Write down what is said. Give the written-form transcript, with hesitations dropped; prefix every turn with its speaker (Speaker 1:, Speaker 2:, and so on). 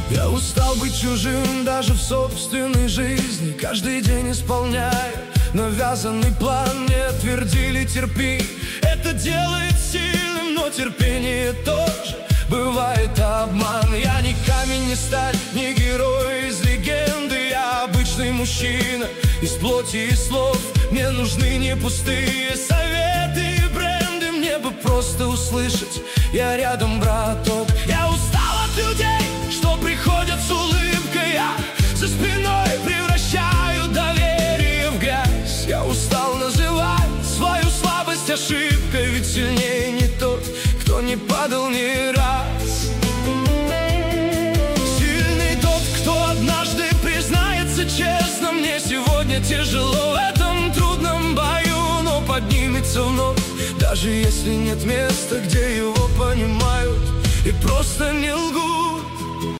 Speaker 1: Я устал быть чужим даже в собственной жизни, каждый день исполняя навязанный план. Мне твердили: терпи, это делает сильным, но терпение тоже бывает обман. Я ни камень, ни сталь, ни герой из легенды. Я обычный мужчина из плоти и слов. Мне нужны не пустые советы и бренды, мне бы просто услышать: я рядом, браток. Я устал от людей, что приходят с улыбкой, я за спиной превращаю доверие в грязь. Я устал называть свою слабость ошибкой, ведь сильнее не тот, кто не падал ни раз. Сильный тот, кто однажды признается честно: мне сегодня тяжело в этом трудном бою, но поднимется вновь, даже если нет места, где его понимают и просто не лгут.